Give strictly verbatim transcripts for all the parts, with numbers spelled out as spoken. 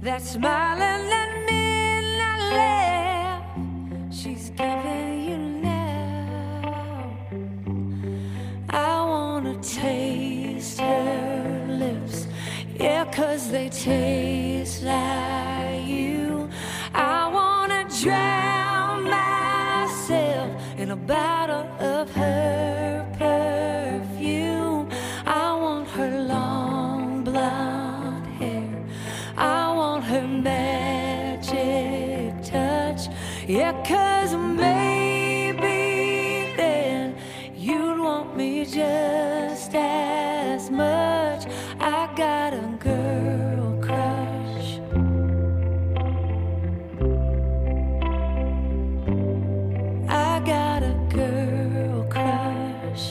that smiling at midnight laugh she's giving you now. I wanna taste her lips, yeah, 'cause they taste like you. I wanna drown myself in a bottle of her perfume. I want her long blonde hair, I want her magic touch, yeah, 'cause maybe then you'd want me just as much. I got a girl crush. I got a girl crush.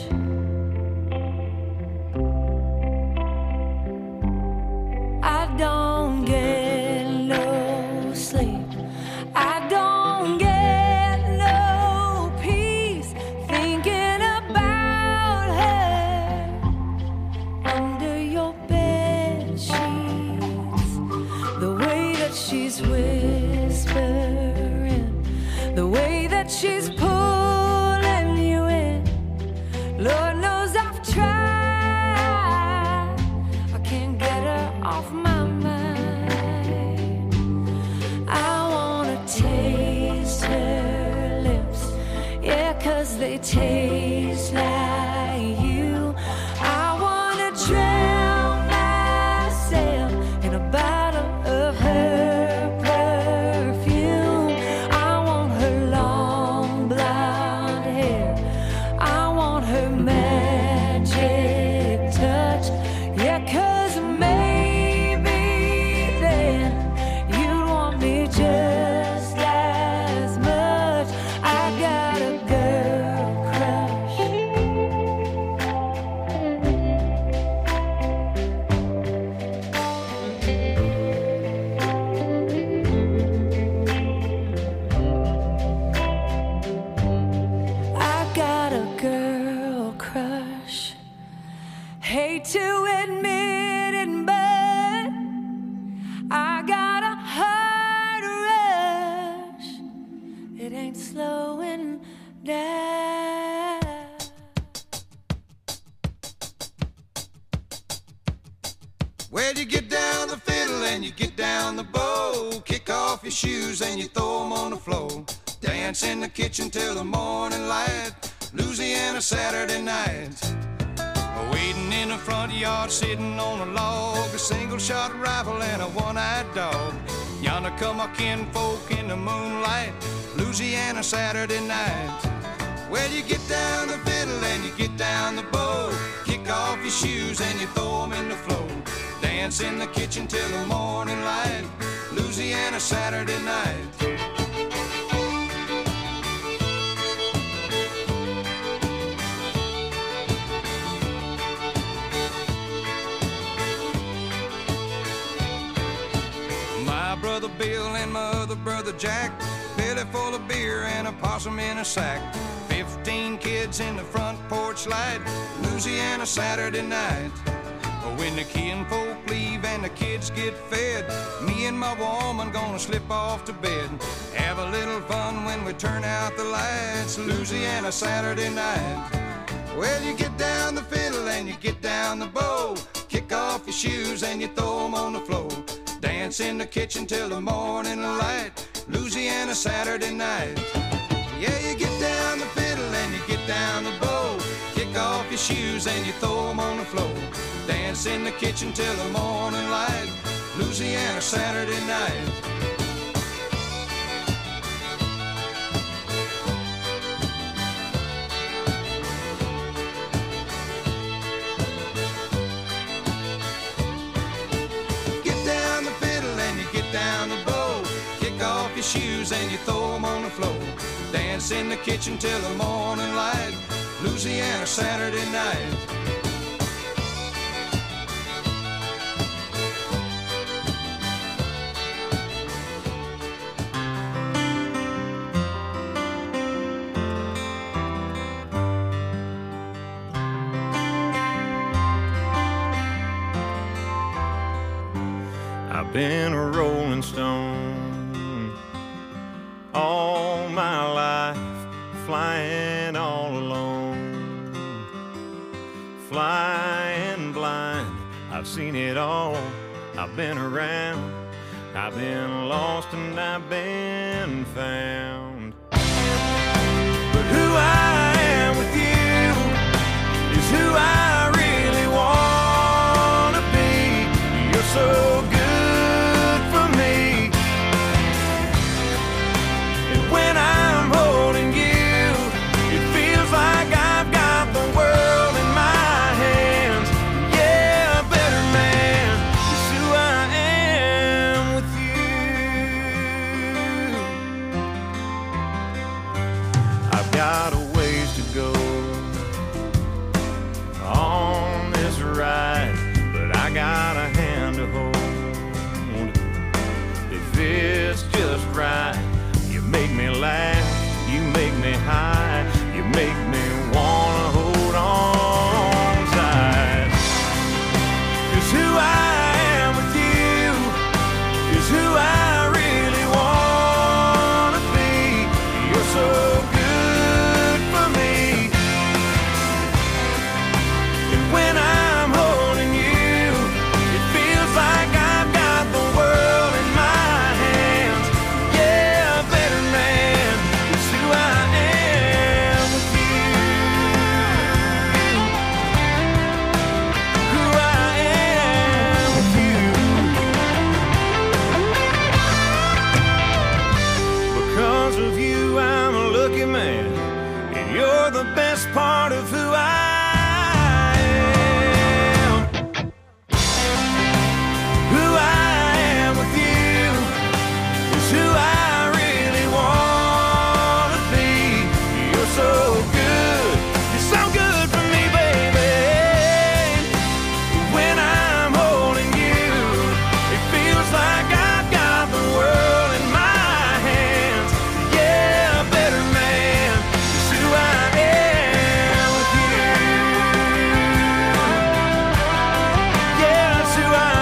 I don't get no sleep, I don't get no peace thinking about her under your bed sheets. The way that she's whispering, the way that she's pulling you in, Lord knows I've tried, I can't get her off my mind. I wanna taste her lips, yeah, 'cause they taste like you. I wanna drown myself in a bottle of her perfume. I want her long blonde hair, I want her magic touch, yeah, 'cause maybe then you'd want me just as much. I got a girl crush. I got a girl crush. Hate to admit it, but I got a heart rush. It ain't slowing down. Well, you get down the fiddle and you get down the bow, kick off your shoes and you throw 'em on the floor. Dance in the kitchen till the morning light, Louisiana Saturday night. Waiting in the front yard, sitting on a log, a single-shot rifle and a one-eyed dog. Yonder come our kinfolk in the moonlight, Louisiana Saturday night. Well, you get down the fiddle and you get down the bow, kick off your shoes and you throw 'em in the floor. Dance in the kitchen till the morning light, Louisiana Saturday night. My brother Bill and my other brother Jack, belly full of beer and a possum in a sack. Fifteen kids in the front porch light, Louisiana Saturday night. When the kinfolk leave and the kids get fed, me and my woman gonna slip off to bed. Have a little fun when we turn out the lights, Louisiana Saturday night. Well, you get down the fiddle and you get down the bow, kick off your shoes and you throw 'em on the floor. Dance in the kitchen till the morning light, Louisiana Saturday night. Yeah, you get down the fiddle and you get down the bow, kick off your shoes and you throw 'em on the floor. Dance in the kitchen till the morning light, Louisiana Saturday night. Get down the fiddle and you get down the bow, kick off your shoes and you throw 'em on the floor. Dance in the kitchen till the morning light, Louisiana Saturday night. I've been a rolling stone all my life, flying all alone, flying blind. I've seen it all, I've been around, I've been lost and I've been found. But who I am with you is who I really want to be. You're so good for me, and when I'm holding you, it feels like I've got the world in my hands. Yeah, a better man is who I am with you. I've got a ways to go on this ride, but I got a hand to hold. If it's just right, you make me laugh, you make me high, you make me wanna hold on tight. 'Cause who I am with you is who I really wanna be. You're so good for me, and when I'm holding you, it feels like I've got the world in my hands. Yeah, a better man is who I am with you. Who I am with you. Because of you, I'm a lucky man, and you're the best part of who I am. Who I am with you is who I really want to be. You're so good, you're so good for me, baby. When I'm holding you, it feels like I've got the world in my hands. Yeah, a better man is who I am with you. Yeah, it's who I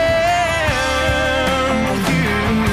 am with you.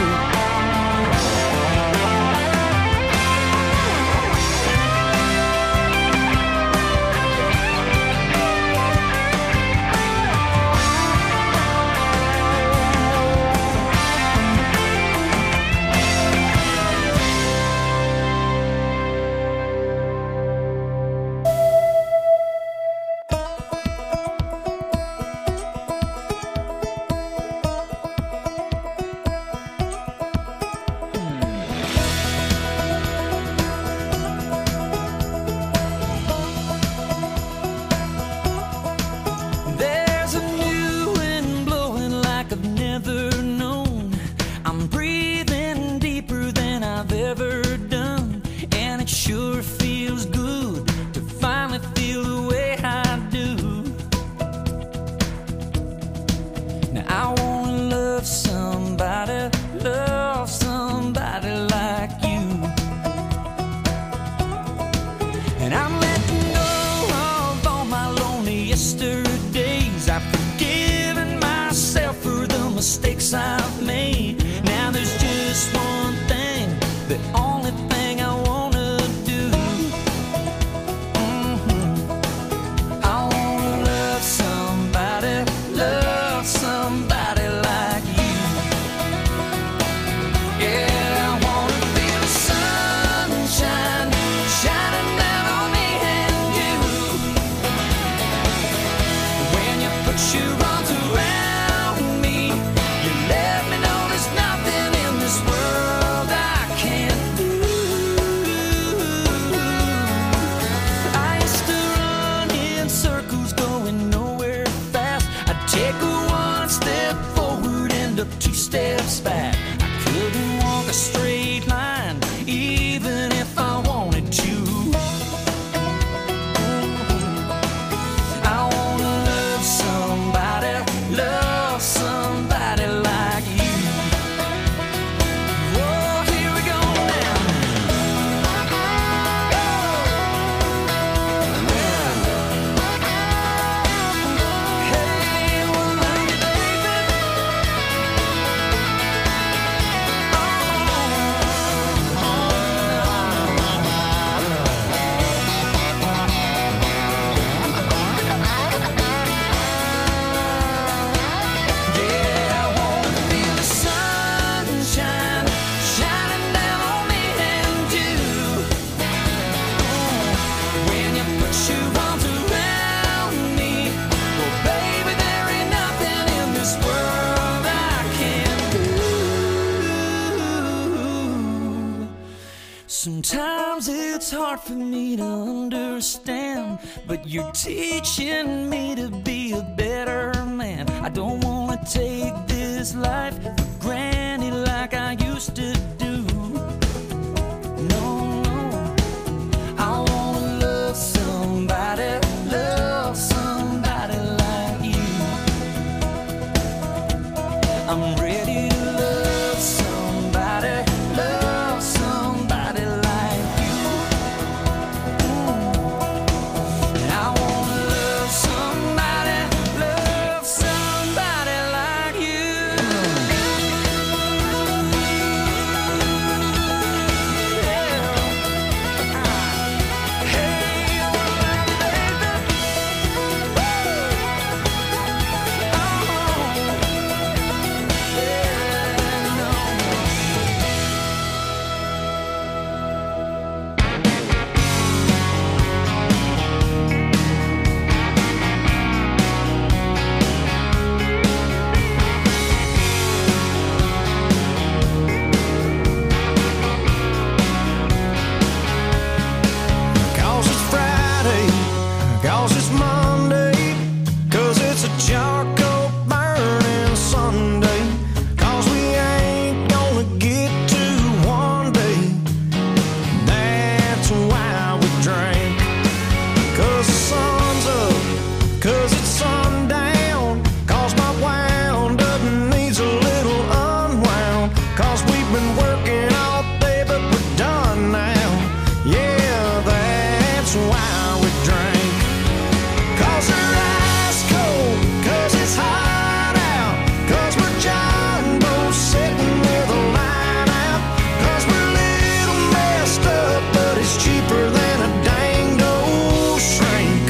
There's a new wind blowing like I've never known. I'm breathing deeper than I've ever done, and it sure feels good to finally feel the way I do. Now I wanna love somebody, love somebody like you. And I'm letting go of all my lonely yesterdays. I've forgiven myself for the mistakes I've made. Now there's just one thing, the only thing I wanna do. Mhm. I wanna love somebody, love somebody like you. Yeah, I wanna feel the sunshine shining down on me and you. When you put your arms around me, you let me know there's nothing in this world I can't do. I used to run in circles, going nowhere fast. I'd take a one step forward, end up two steps back. I couldn't walk a straight line, even if I wanted to. I wanna love somebody, love somebody like you. Oh, here we go now. Hey, well, love you, baby. Sometimes it's hard for me to understand, but you're teaching me to be a better man. I don't wanna take this life for granted like I used to do. No, no, I wanna love somebody, love somebody like you. I'm ready to love somebody, love somebody like you. Mm. And I wanna love somebody, love somebody like you. Yeah. Hey, my baby. Cause it's Friday, cause it's Monday, cause it's a charcoal burning Sunday, cause we ain't gonna get to one day. That's why we drink. Cause the sun's up, cause it's sundown, cause my wound up needs a little unwound, cause we've been working all day but we're done now. Yeah, that's why we drink. Cause we're ice cold, cause it's hot out, cause we're John Boy sitting with a line out, cause we're a little messed up, but it's cheaper than a dang old shrink.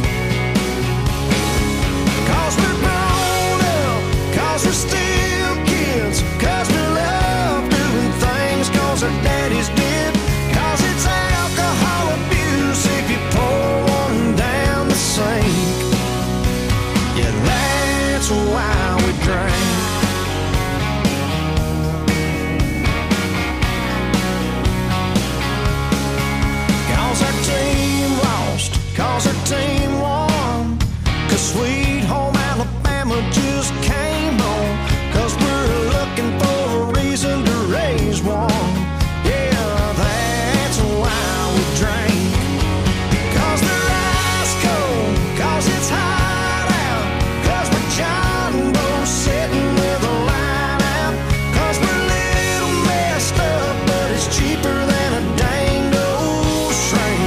Cause we're grown up, cause we're still kids, cause we love doing things cause our daddies did, cause it's alcohol abuse if you pour one down the sink. Yeah, that's why we drink. Cause our team lost, cause our team won, cause Sweet Home Alabama just came on, cause we're looking for a reason to raise one. Yeah, that's why we drink. Cause they're ice cold, cause it's hot out, cause we're John Boy sitting with a line out, cause we're a little messed up, but it's cheaper than a dang old shrink.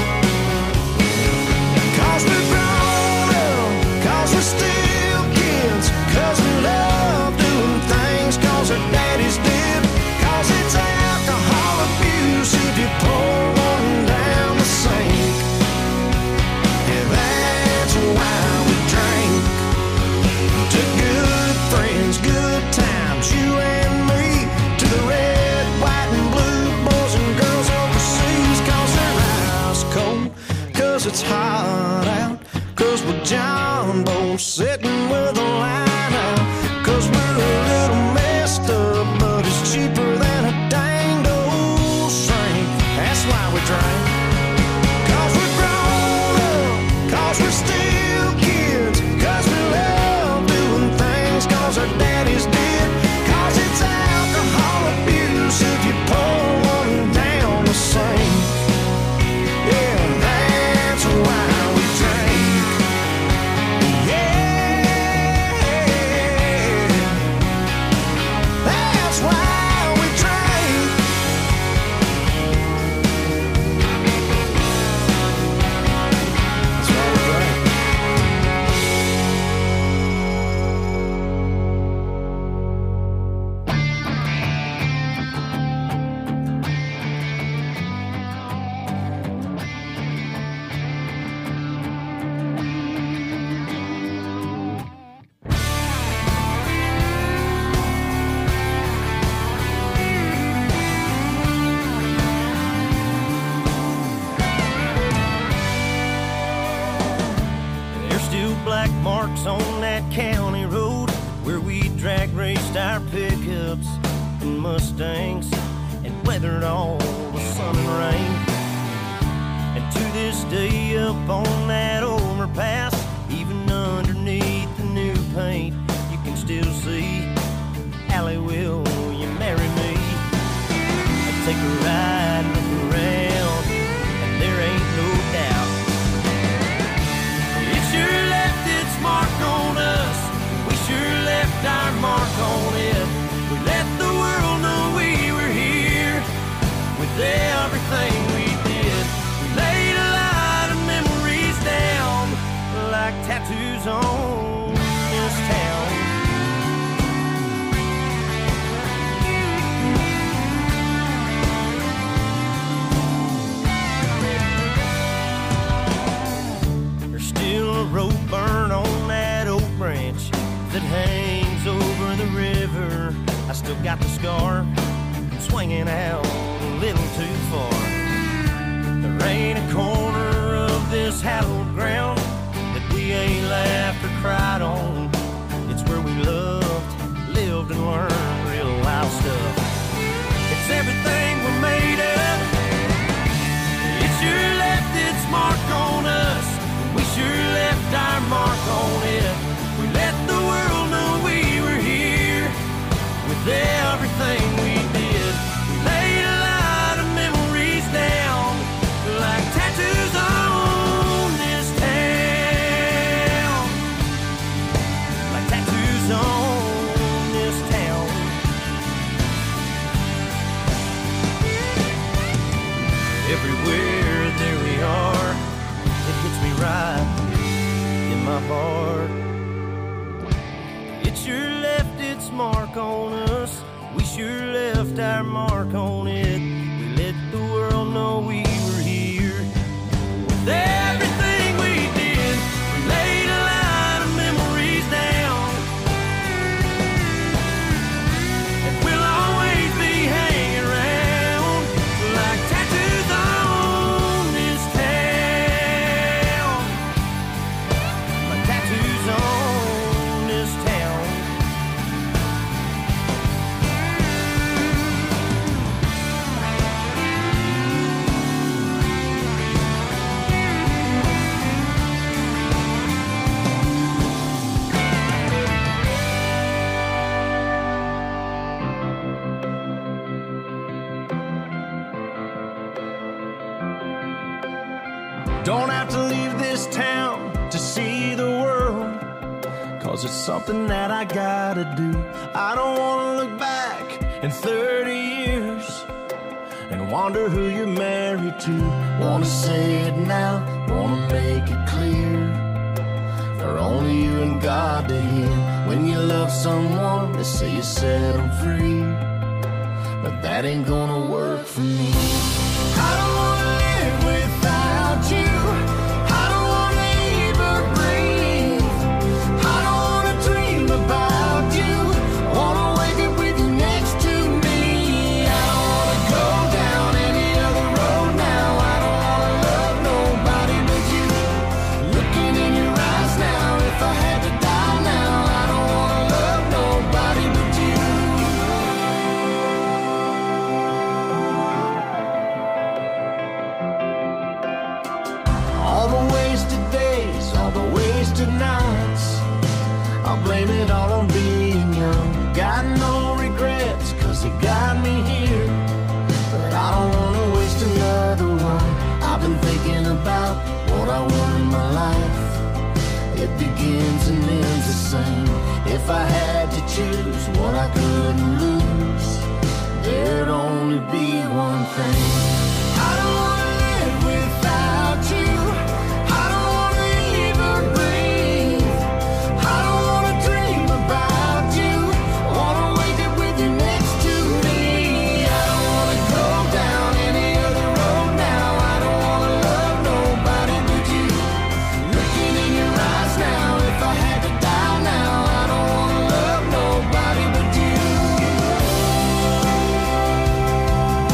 Cause we're grown up, cause we're still kids, cause we love doing things cause our daddies did, cause it's alcohol abuse if you pour one down the sink. Yeah, that's why we drink. To good friends, good times, you and me, to the red, white, and blue boys and girls overseas, cause they're ice cold, cause it's hot out, cause we're John Boy sitting with a line out, cause we're a little messed up, but it's cheaper than a dang old shrink. That's why we drink. Cause we're grown up, cause we're still kids, cause we love doing things cause our daddies did, cause it's alcohol abuse if you pour one down the sink. Yeah, that's why we drink. Yeah, that's why we drink. That's why we drink. There's still black marks on that county road where we drag raced our pickups and Mustangs and weathered all the sun and rain. And to this day up on that overpass, even underneath the new paint, you can still see Allie, will you marry me? I'd take a ride and look around, and there ain't no doubt it sure left its mark on us. We sure left our mark on it. We let the world know we were here with everything we did. We laid a lot of memories down like tattoos on this town. There's still a rope burn on that oak branch that hangs over the river. I still got the scar swinging out a little too far. There ain't a corner of this hallowed ground that we ain't laughed or cried on. It's where we loved, lived, and learned real wild stuff. It's everything we're made of. It sure left its mark on us. We sure left our mark on it. We let the world know we were here with everything we did. We laid a lot of memories down like tattoos on this town. Like tattoos on this town. Everywhere there we are, it hits me right in my heart. It sure left its mark on us. We sure left our mark on it. We let the world know we were here with everything we did. We laid a lot of memories down, and we'll always be hanging around like tattoos on this town. Like tattoos on this town. Don't have to leave this town to see the world, 'cause it's something that I gotta do. I don't wanna look back in thirty years and wonder who you're married to. Wanna say it now, wanna make it clear, for only you and God to hear. When you love someone, they say you set them free, but that ain't gonna work for me. I don't wanna live without you. I don't wanna even breathe. I don't wanna dream about you. Wanna wake up with you next to me. I don't wanna go down any other road now. I don't wanna love nobody but you. Looking in your eyes now, if I had to die now, I don't wanna love nobody but you. All the wasted days, all the wasted nights, I'll blame it all on being young. Got no regrets, 'cause it got me here, but I don't wanna waste another one. I've been thinking about what I want in my life. It begins and ends the same. If I had to choose what I couldn't lose, there'd only be one thing. I don't wanna live without you. I don't wanna even breathe. I don't wanna dream about you. Wanna wake up with you next to me. I don't wanna go down any other road now. I don't wanna love nobody but you. Looking in your eyes now, if I had to die now, I don't wanna love nobody but you.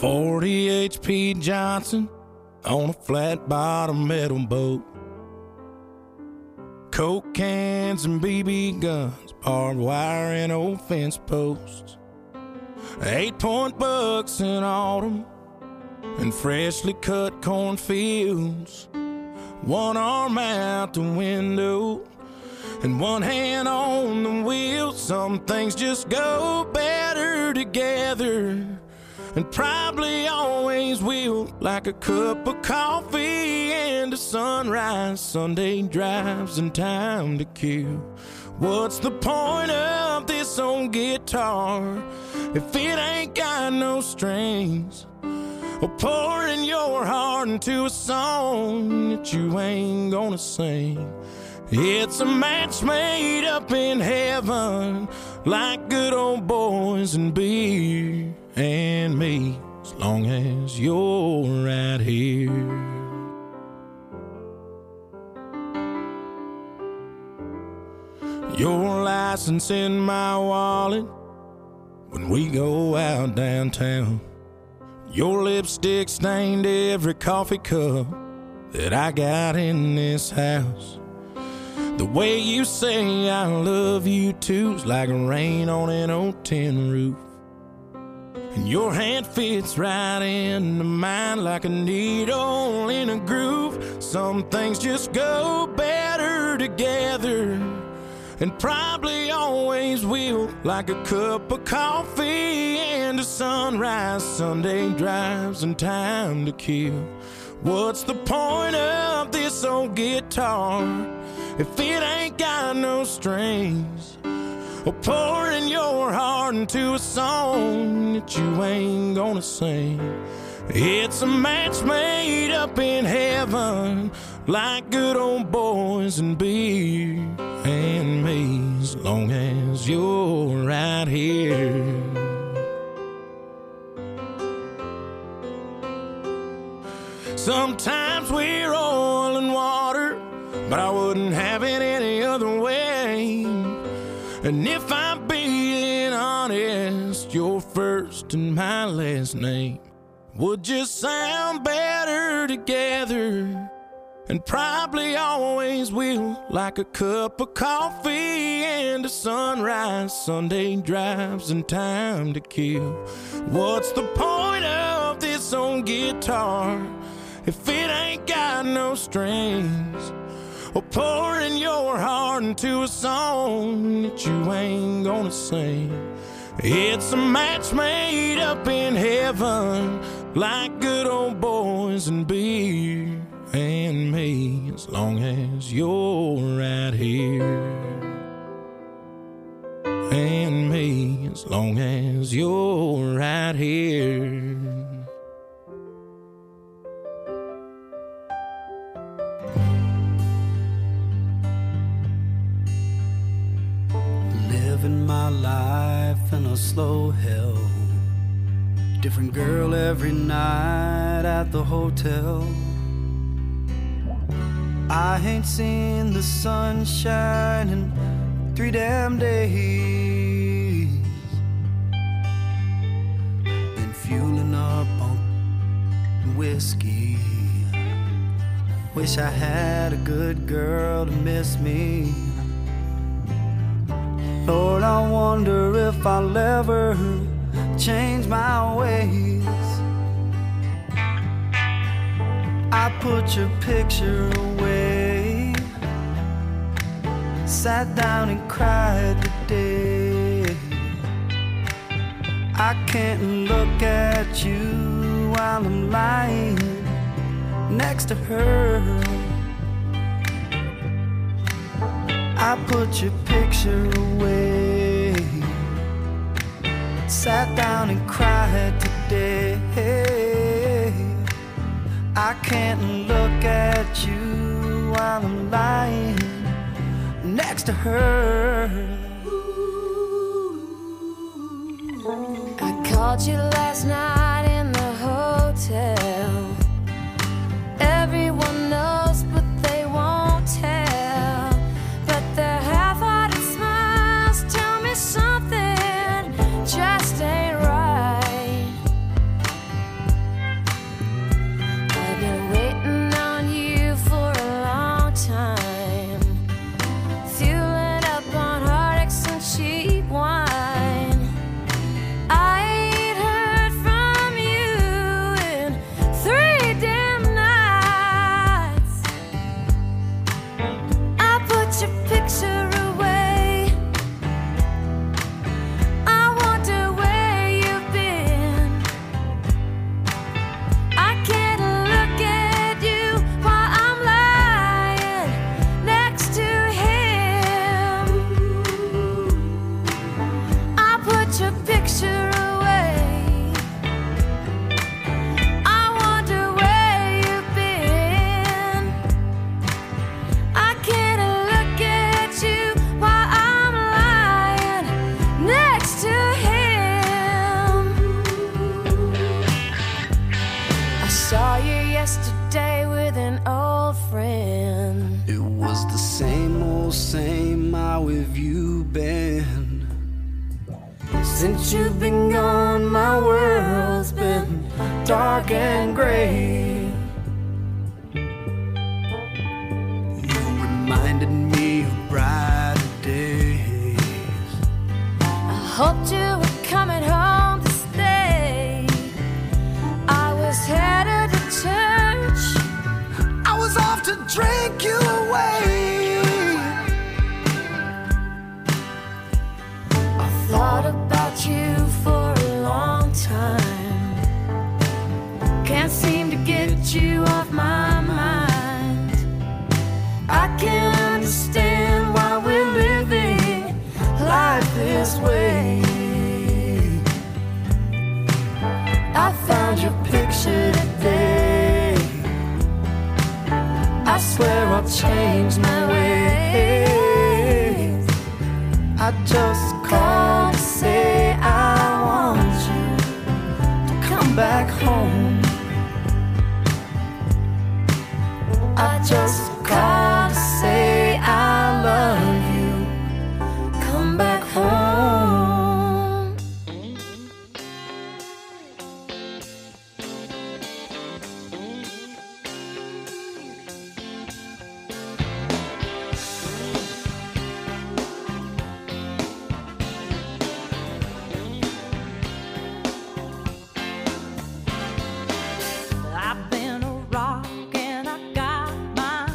forty H P Johnson on a flat bottom metal boat. Coke cans and B B guns, barbed wire and old fence posts. Eight point bucks in autumn and freshly cut cornfields. One arm out the window and one hand on the wheel. Some things just go better together, and probably always will, like a cup of coffee and a sunrise, Sunday drives and time to kill. What's the point of this old guitar if it ain't got no strings? Or pouring your heart into a song that you ain't gonna sing. It's a match made up in heaven, like good old boys and beer and me, as long as you're right here. Your license in my wallet when we go out downtown. Your lipstick stained every coffee cup that I got in this house. The way you say I love you too's like rain on an old tin roof. And your hand fits right into mine like a needle in a groove. Some things just go better together, and probably always will, like a cup of coffee and a sunrise, Sunday drives and time to kill. What's the point of this old guitar if it ain't got no strings? Or pouring your heart into a song that you ain't gonna sing. It's a match made up in heaven, like good old boys and beer and me, as long as you're right here. Sometimes we're oil and water, but I wouldn't have it any other way. And if I'm being honest, your first and my last name would just sound better together, and probably always will, like a cup of coffee and a sunrise, Sunday drives and time to kill. What's the point of this old guitar if it ain't got no strings? Or pouring your heart into a song that you ain't gonna sing. It's a match made up in heaven, like good old boys and beer and me, as long as you're right here. And me, as long as you're right here. Living my life in a slow hell. Different girl every night at the hotel. I ain't seen the sunshine in three damn days. Been fueling up on whiskey. Wish I had a good girl to miss me. Lord, I wonder if I'll ever change my ways. I put your picture away, sat down and cried today. I can't look at you while I'm lying next to her. I put your picture away, sat down and cried today. I can't look at you while I'm lying next to her. I called you last night in the hotel. Everyone knows, but they won't tell. But their half-hearted smiles tell me something just ain't right. with an old friend. It was the same old same, how have you been? Since you've been gone, my world's been dark and gray. You reminded me of brighter days. I hoped you were coming home to stay. I was headed to church. I was off to drink you away. I thought about you for a long time. Can't seem to get you off my mind. I can't understand why we're living life this way. I found your picture today. I swear I'll change my ways. I just called to say I want you to come back home. I just called to say I love you. Come back home. I've been a rock and I got my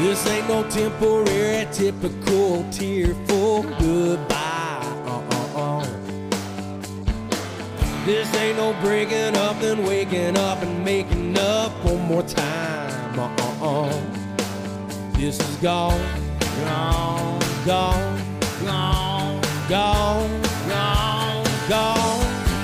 This ain't no temporary, typical, tearful goodbye. Uh-uh-uh. This ain't no breaking up, then waking up and making up one more time. Uh-uh-uh. This is gone, gone, gone, gone, gone, gone, gone.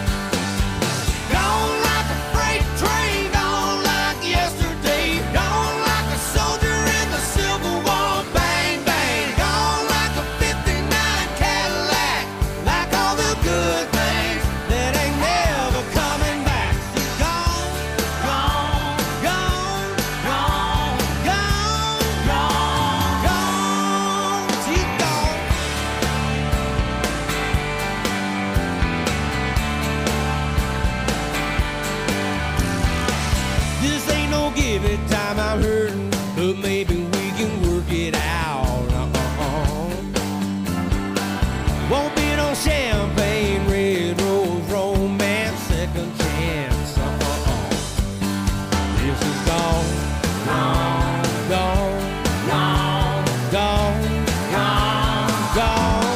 Gone like a freight train, gone like yesterday. Gone like a soldier in the Civil War. Bang, bang. Gone like a fifty-nine Cadillac. Like all the good things that ain't never coming back. Gone, gone, gone, gone, gone, gone, gone. She's gone. This ain't no give it time, I'm hurting, but maybe we can work it out. Uh-uh-uh. Won't be no champagne, red rose, romance, second chance. Uh-uh-uh. This is gone, gone, gone, gone, gone, gone, gone.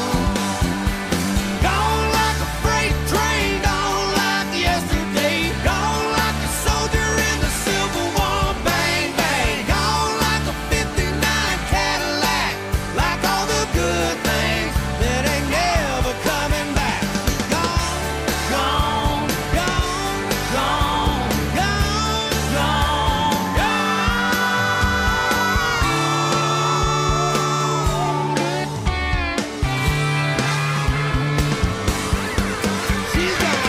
Gone like a freight train, gone like yesterday. Gone like a soldier in the Civil War. Bang, bang. Gone like a fifty-nine Cadillac. Like all the good things that ain't never coming back. Gone, gone, gone, gone, gone, gone, gone. She's gone.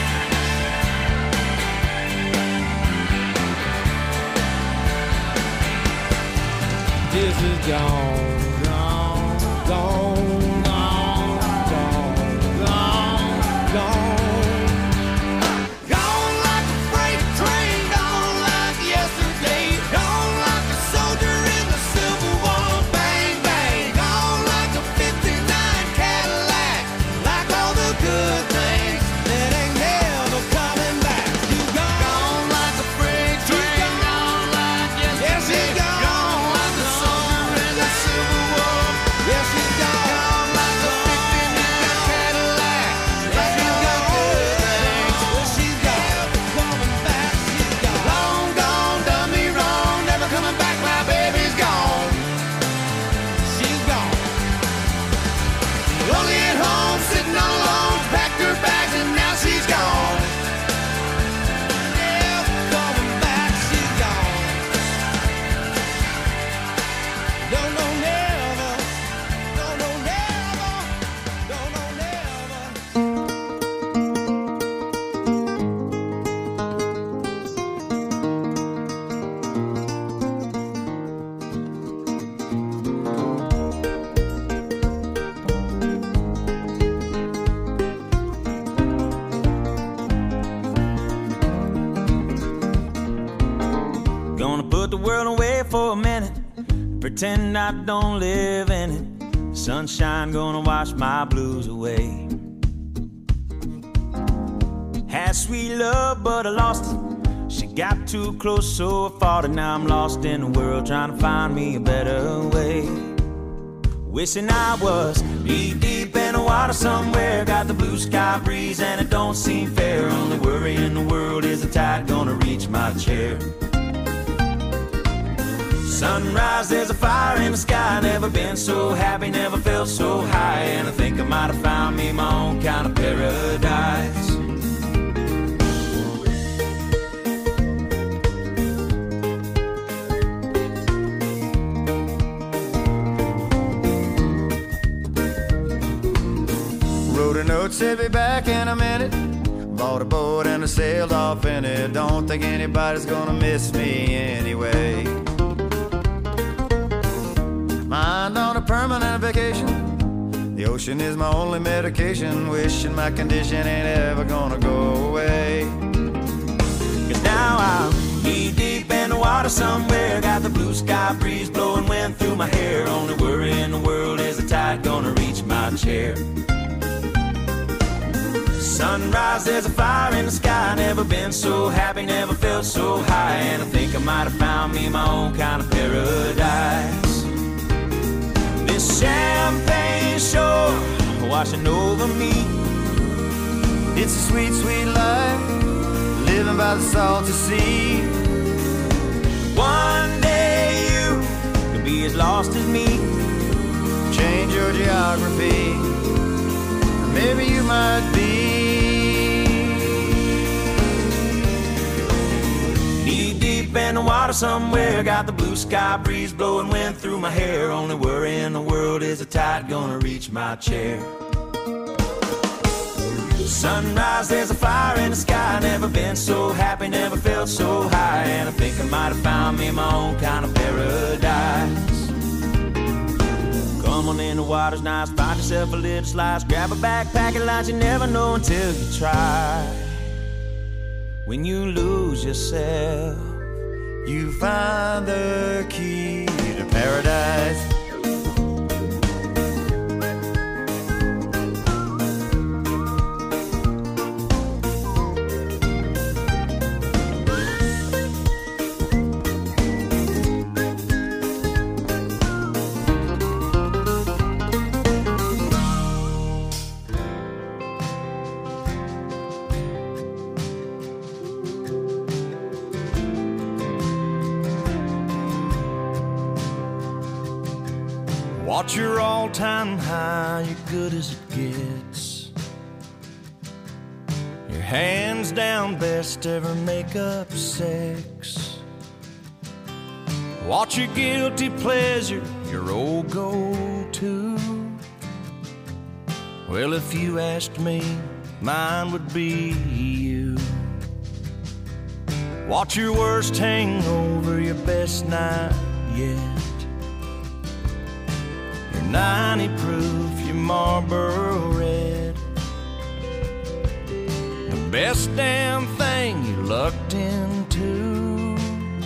This is gone, gone, gone, gone, gone, gone, gone. Gone like a freight train, gone like yesterday. Gone like a soldier in the Civil War. Bang, bang. Gone like a fifty-nine Cadillac. Like all the good things that ain't never coming back. You gone, gone like a freight train, gone like yesterday. Yes, she's gone. Gone like a soldier in the Civil War. Yes, she's gone. Gone like a fifty-nine Cadillac. Like all the good things. Well, she's gone. Coming back, she's gone. Long gone, done me wrong, never coming back, my baby's gone. She's gone. Lonely at home, sitting all alone, packed her bags and now she's gone. Never coming back, she's gone. No, no, never. No, no, never. No, no, never. Gonna put the world away for a minute, pretend I don't live in it. Sunshine gonna wash my blues away. Had sweet love, but I lost it. She got too close, so I fought it. Now I'm lost in the world, trying to find me a better way. Wishing I was knee deep in the water somewhere. Got the blue sky breeze and it don't seem fair. Only worry in the world is the tide gonna reach my chair. Sunrise, there's a fire in the sky. Never been so happy, never felt so high. And I think I might have found me my own kind of paradise. Wrote a note, said be back in a minute. Bought a boat and I sailed off in it. Don't think anybody's gonna miss me anyway. Mind on a permanent vacation. The ocean is my only medication. Wishing my condition ain't ever gonna go away. Cause now I'm knee deep in the water somewhere. Got the blue sky breeze blowing wind through my hair. Only worry in the world is the tide gonna reach my chair. Sunrise, there's a fire in the sky. Never been so happy, never felt so high. And I think I might have found me my own kind of paradise. champagne shore washing over me. It's a sweet, sweet life, living by the salty sea. One day you can be as lost as me. Change your geography, or maybe you might be knee deep in the water somewhere. Got the blue sky breeze blowing wind through my hair. Only worry in the world is the tide gonna reach my chair. Sunrise, there's a fire in the sky. Never been so happy, never felt so high. And I think I might have found me my own kind of paradise. Come on in, the water's nice. Find yourself a little slice. Grab a backpack and lunch. You never know until you try. When you lose yourself, you find the key to paradise. Watch your all-time high, you're good as it gets. Your hands down best ever make up sex. Watch your guilty pleasure, your old go-to. Well, if you asked me, mine would be you. Watch your worst hangover, your best night yet. ninety proof, your Marlboro Red. The best damn thing you lucked into.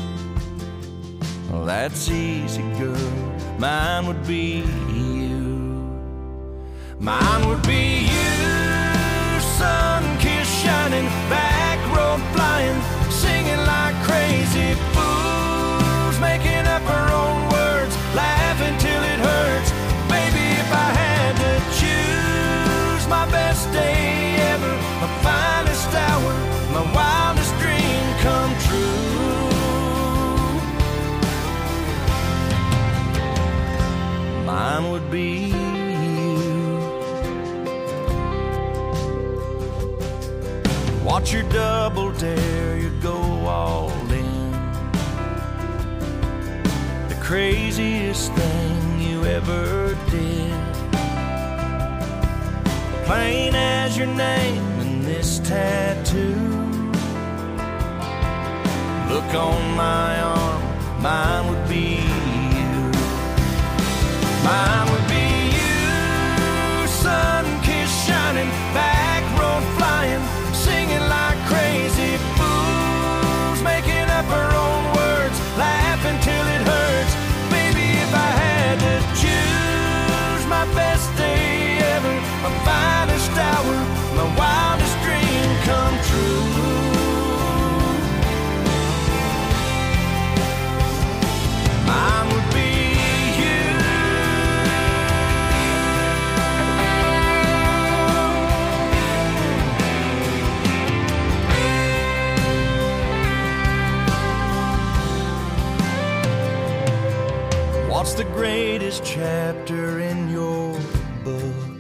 Well, that's easy, girl. Mine would be you. Mine would be you. Sun kiss shining, back road flying, singing like crazy fools, making up our own words, laughing till it hurts. If I had to choose my best day ever, my finest hour, my wildest dream come true, mine would be you. Watch your double dare, you go all in. The craziest thing you ever did. Plain as your name and this tattoo. Look on my arm, mine would be you. Mine would be you. Sun kiss shining, back road flying, singing like crazy fools, making up our own words, laughing till it hurts. Baby, if I had to choose my best day ever, my finest hour, my wildest dream come true, mine would be you. What's the greatest chapter in your book?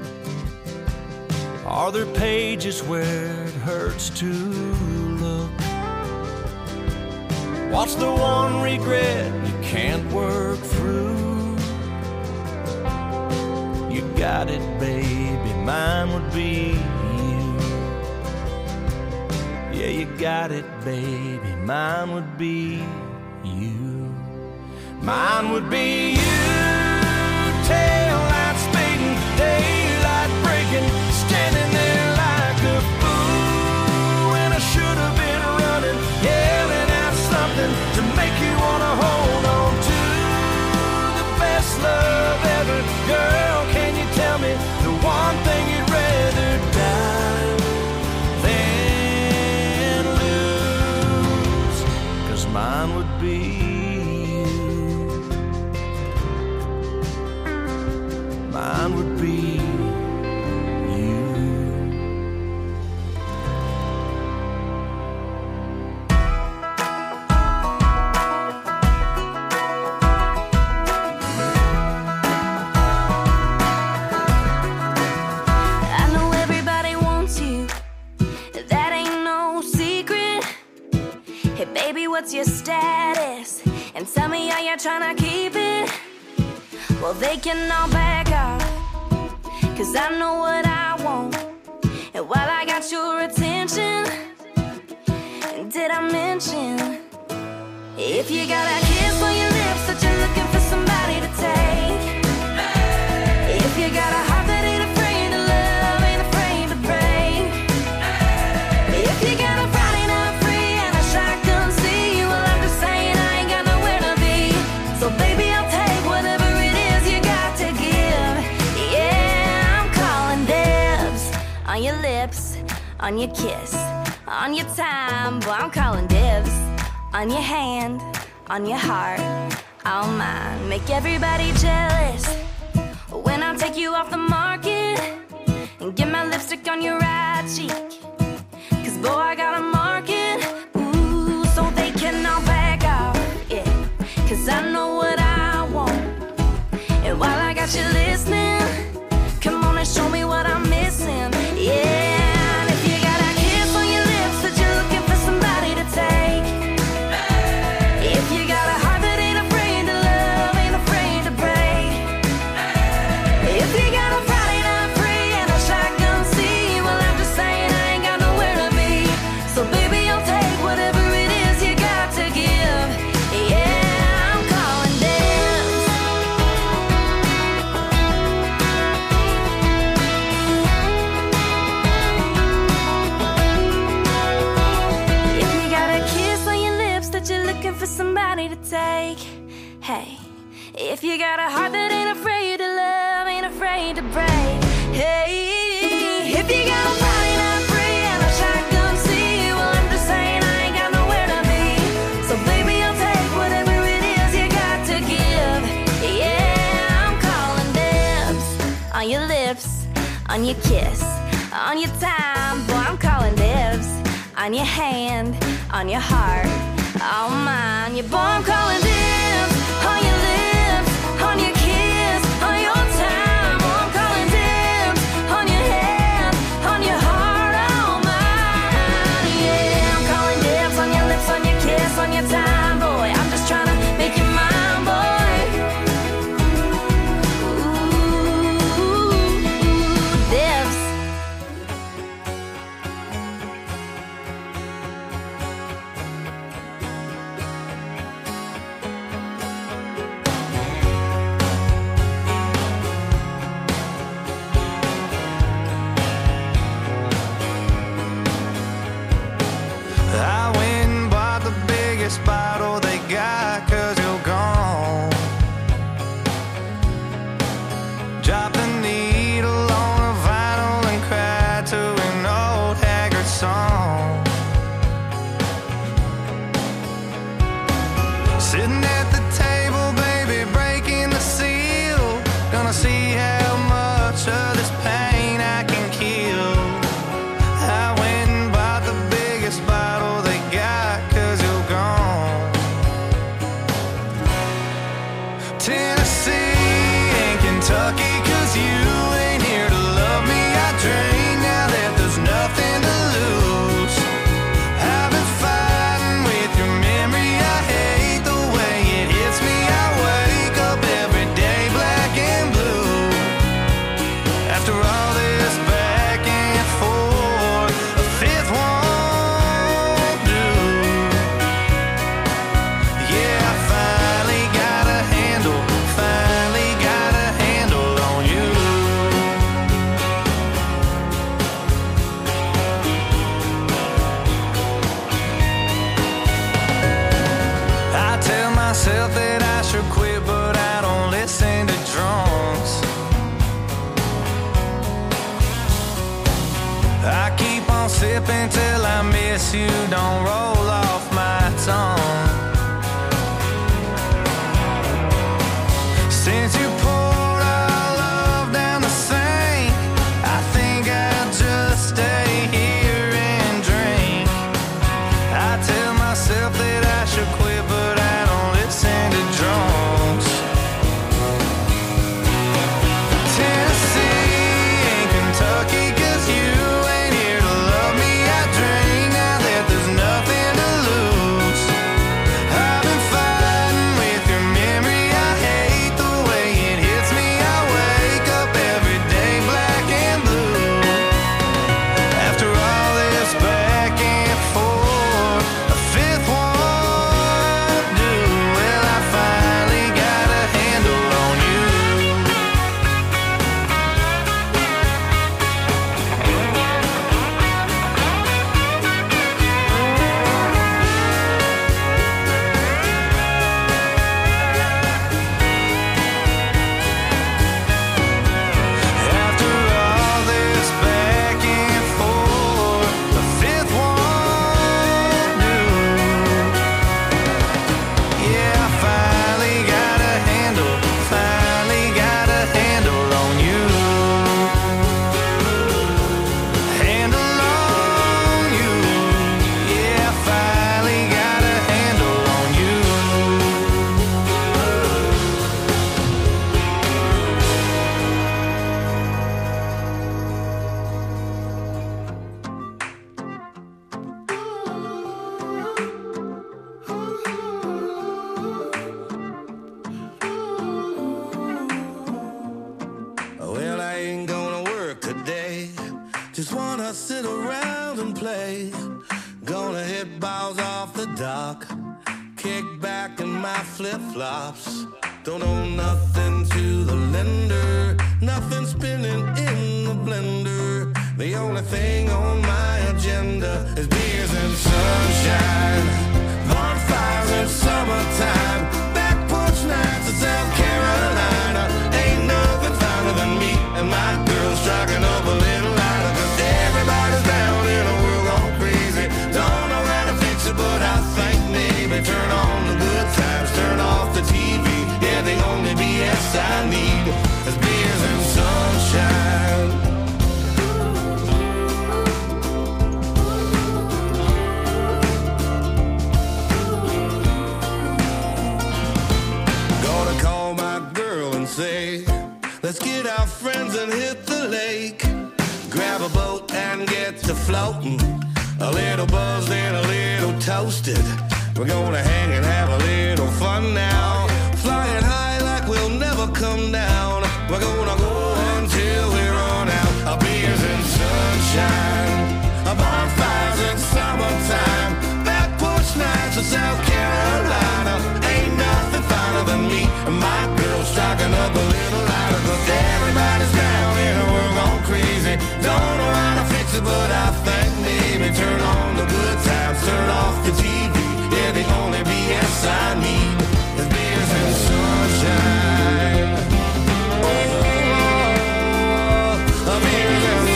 Are there pages where it hurts to look? What's the one regret you can't work through? You got it, baby, mine would be you. Yeah, you got it, baby, mine would be you. Mine would be you. Tail lights fading, daylight breaking, standing there like a fool when I should have been running, yelling out something to make you wanna hold on to the best love ever. Girl, can you tell me the one thing you'd rather die than lose? 'Cause mine would be what's your status and tell me how you're trying to keep it. Well, they can all back off, cause I know what I want. And while I got your attention, did I mention, if you got a kiss on your lips that you're looking for somebody to take, if you got a heart that ain't afraid to love, ain't afraid to break, if you got a Friday night free and a shotgun seat, well, I'm just saying I ain't got nowhere to be. So baby, I'll take whatever it is you got to give. Yeah, I'm calling dibs on your lips, on your kiss, on your time, boy, I'm calling dibs. On your hand, on your heart, all mine. Make everybody jealous when I take you off the market and get my lipstick on your right cheek. Cause boy, I got a market, ooh, so they can all back off, yeah. Cause I know what I want. And while I got you listening, come on and show me what I'm missing, yeah. If you got a heart that ain't afraid to love, ain't afraid to break, hey, if you got a Friday night free and a shotgun seat, well, I'm just saying I ain't got nowhere to be. So baby, I'll take whatever it is you got to give. Yeah, I'm calling dibs on your lips, on your kiss, on your time, boy, I'm calling dibs on your hand, on your heart, all mine. Yeah, boy, I'm calling dibs on your lips, on your kiss, on your time. Oh, I'm calling dibs on your hand, on your heart, all mine. Yeah, I'm calling dibs on your lips, on your kiss, on your time, boy. I'm just trying to make you mine, boy. Ooh, dibs. Bottle they got, cause you're gone. Drop the needle on a vinyl and cry to an old haggard song. Sitting at the table, baby, breaking the seal. Gonna see how much of this pain I can kill. I went and bought the biggest bottle they got, cause you're gone. Tennessee and Kentucky, cause you ain't here to love me. I drink now that there's nothing to lose. I've been fighting with your memory. I hate the way it hits me. I wake up every day black and blue. After all this back and forth, a fifth won't do. Yeah, I finally got a handle, finally got a handle on you. I tell myself that I should quit, but I don't listen to drunks. I keep on sipping till I miss you, don't roll off my tongue. Since you poured our love down the sink, I think I'll just stay here and drink. I tell myself that I should quit, but I don't listen to drunks. Tennessee and Kentucky, cause you ain't here to love me. I drink now that there's nothing to lose. play. Gonna hit balls off the dock, kick back in my flip-flops. Don't owe nothing to the lender, nothing spinning in the blender. The only thing on my agenda is beers and sunshine, bonfires in summertime, back porch nights in South Carolina. Ain't nothing finer than me and my girl striking up a little lighter. Cause everybody's down in a world gone crazy. Don't know how to fix it, but I think maybe turn on the good times, turn off the T V. Yeah, the only B S I need is beers and sunshine. Gonna call my girl and say, let's get our friends and hit the lake. Grab a boat and get to floating, a little buzzed and a little toasted. We're gonna hang and have a little fun now, flying high like we'll never come down. We're gonna go until we run out. Our beers and sunshine, our bonfires in summertime, back porch nights in South Carolina. Ain't nothing finer than me and my girl striking up a little lighter. Cause everybody's down in a world gone crazy. Don't know how to fix it, but I think maybe turn on the good times, turn off the T V. Yeah, the only B S I need is beers and sunshine. Oh, oh, beers and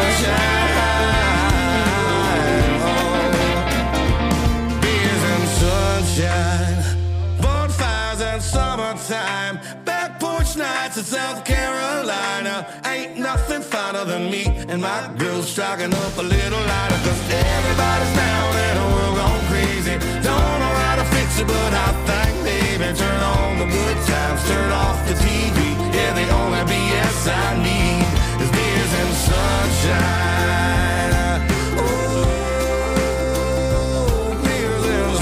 sunshine. Oh, beers and sunshine, bonfires and summertime, back porch nights in South Carolina. Ain't nothing finer than me and my girl striking up a little lighter. Cause everybody's down in a world gone crazy. Don't know how to fix it, but I think maybe turn on the good times, turn off the T V. Yeah, the only B S I need is beers and sunshine. Oh, beers and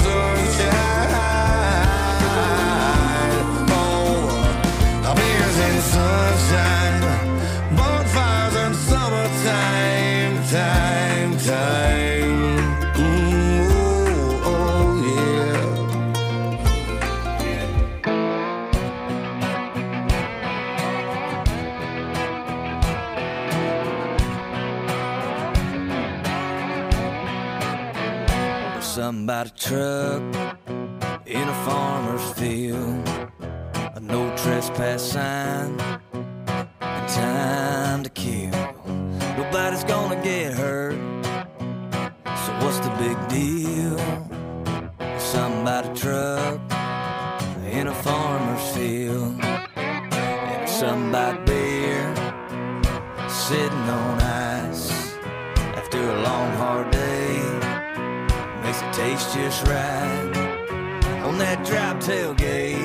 sunshine. Oh, beers and sunshine, bonfires and summertime, time, time. Ooh, oh yeah. Something about a truck in a farmer's field, a no trespass sign, and time to kill. Nobody's gonna get hurt, so what's the big deal? Something about a truck in a farmer's field, and something about beer sitting on ice after a long hard day. Makes it taste just right on that drop tailgate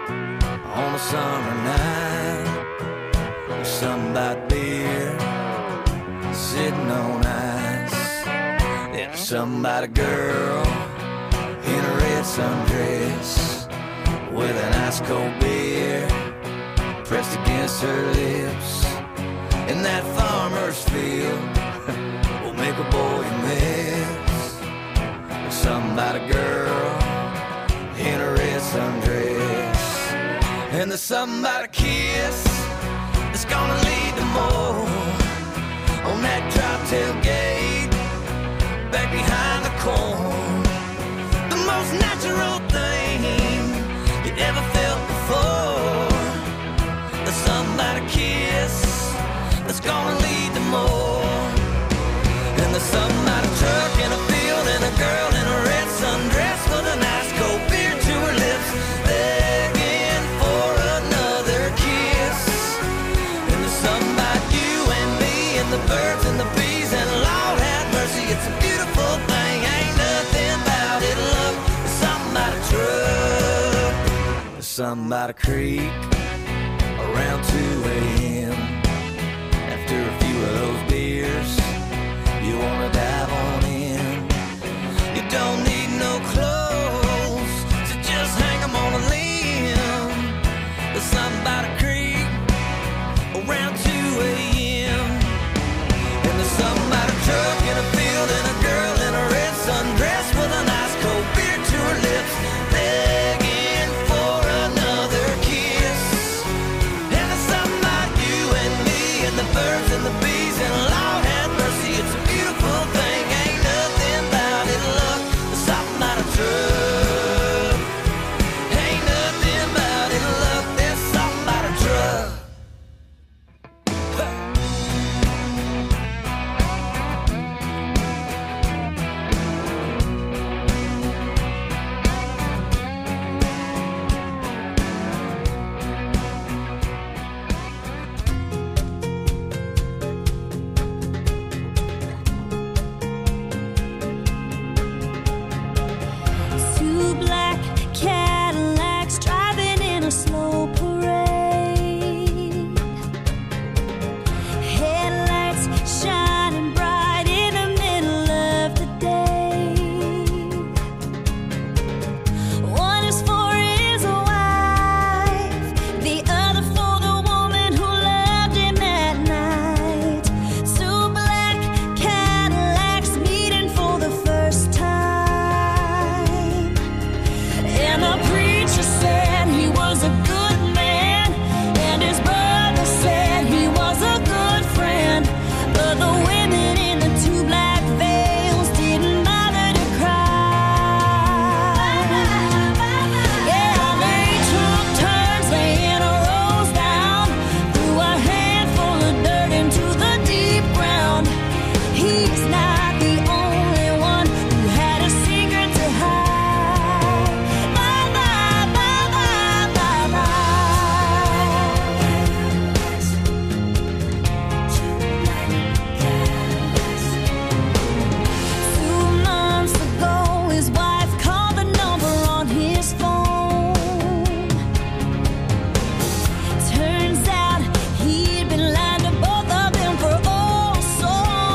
on a summer night. There's something about beer sitting on ice, and there's something about a girl in a red sundress with an ice cold beer pressed against her lips. In that farmer's field will make a boy miss. Something about a girl in a red sundress, and there's something about a kiss that's gonna lead to more on that drop tailgate back behind the corn. The most natural thing you ever felt before. There's something about a kiss that's gonna lead to more. And there's something about a truck in a field and a girl in a red sundress with a nice cold beer to her lips, begging for another kiss. And there's something about you and me and the birds and the bees, and Lord have mercy, it's a beautiful thing. Ain't nothing about it, love. There's something about a truck, there's something about a creek around two a.m. After a few of those beers, you wanna dive on in. You don't need no clothes, so just hang 'em on a limb. There's something about a creek around two a.m. And there's something about a truck in a field and a girl sundress with a nice cold beer to her lips, begging for another kiss. And there's something about you and me and the birds and the bees, and Lord have mercy, it's a beautiful thing. Ain't nothing about it luck, there's something about a drug. Ain't nothing about it luck, there's something about a drug. Two black Cadillacs driving in a slow parade. Headlights shining bright in the middle of the day. One is for his wife, the other for the woman who loved him at night. Two black Cadillacs meeting for the first time. And the preacher said he was a good man, and his brother said he was a good friend. But the women in the two black veils didn't bother to cry. Yeah, they took turns laying a rose down, threw a handful of dirt into the deep ground. He's not the only one who had a secret to hide. Bye bye, bye bye, bye Two months ago, his wife called the number on his phone. Turns out he'd been lying to both of them for oh so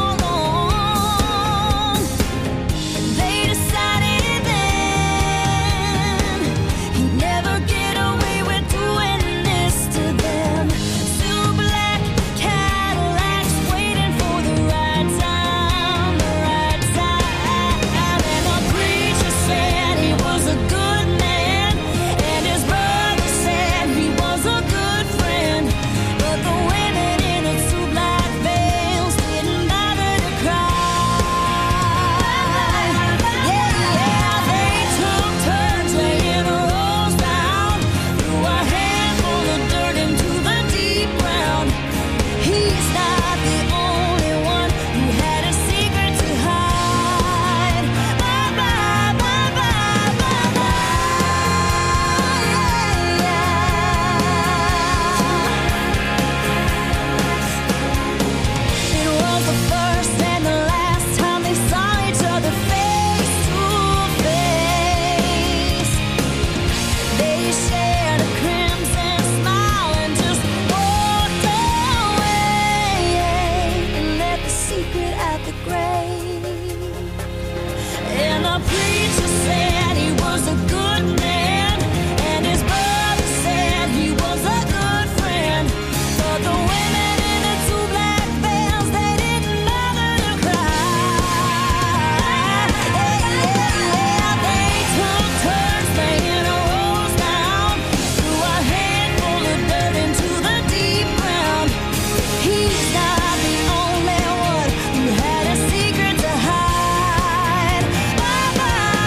long. They decided then he'd never get away with doing this to them. Two black Cadillacs waiting for the right time, the right time. And the preacher said he was a good man, and his brother said he was a good friend. But the women in the two black veils didn't bother to cry. Yeah, yeah, they took turns laying a rose down, threw a handful of dirt into the deep ground. He's not the only one who had a secret to hide. Bye bye, bye bye, bye bye. It was the first and the last time they saw each other face to face. They shared a crimson smile and just walked away and left the secret at the grave. And the preacher said he was a good man, and his brother said he was a good friend. But the women in the two black veils, they didn't bother to cry. Yeah, yeah, they took turns laying a rose down, threw a handful of dirt into the deep ground. He's not the only one who had a secret to hide. Bye bye,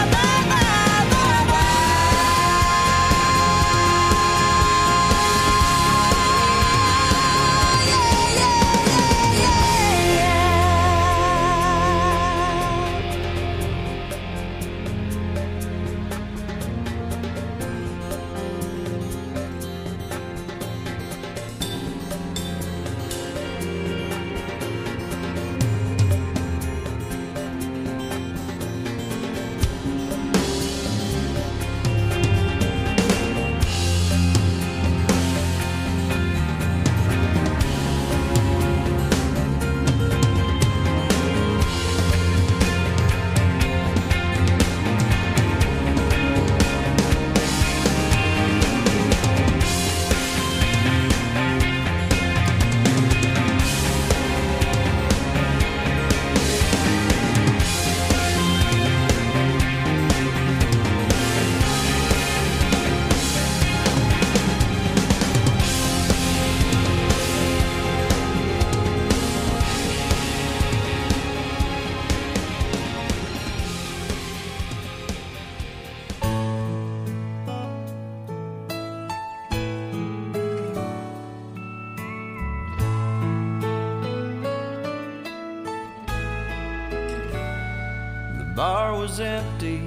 bar was empty.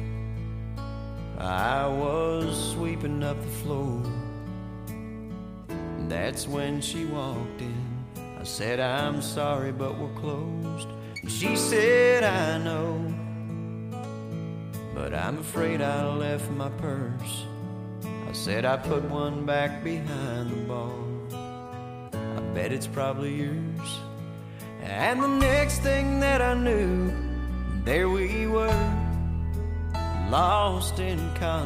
I was sweeping up the floor. That's when she walked in. I said, I'm sorry, but we're closed. She said, I know, but I'm afraid I left my purse. I said, I put one back behind the bar. I bet it's probably yours. And the next thing that I knew, there we were, lost in conversation.